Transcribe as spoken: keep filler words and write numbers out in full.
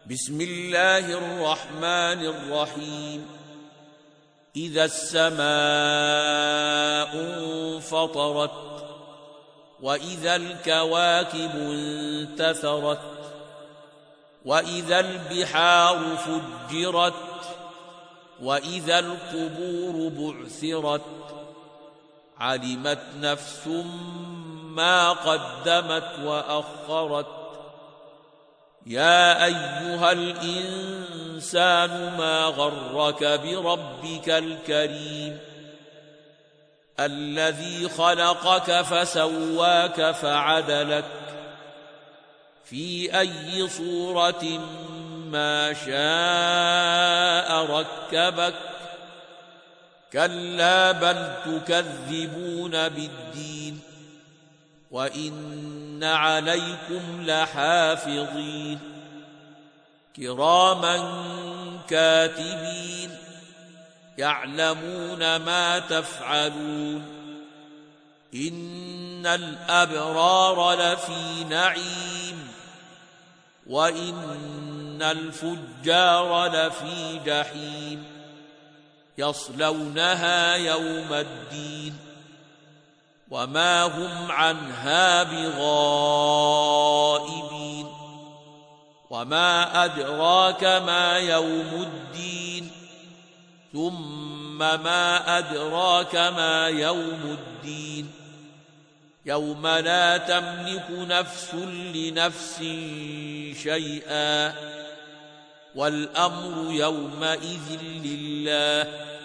بسم الله الرحمن الرحيم إذا السماء انفطرت وإذا الكواكب انتثرت وإذا البحار فجرت وإذا القبور بعثرت علمت نفس ما قدمت وأخرت يا أيها الإنسان ما غرك بربك الكريم الذي خلقك فسواك فعدلك في أي صورة ما شاء ركبك كلا بل تكذبون بالدين وإن عليكم لحافظين كراما كاتبين يعلمون ما تفعلون إن الأبرار لفي نعيم وإن الفجار لفي جحيم يصلونها يوم الدين وما هم عنها بغائبين وما أدراك ما يوم الدين ثم ما أدراك ما يوم الدين يوم لا تملك نفس لنفس شيئا والأمر يومئذ لله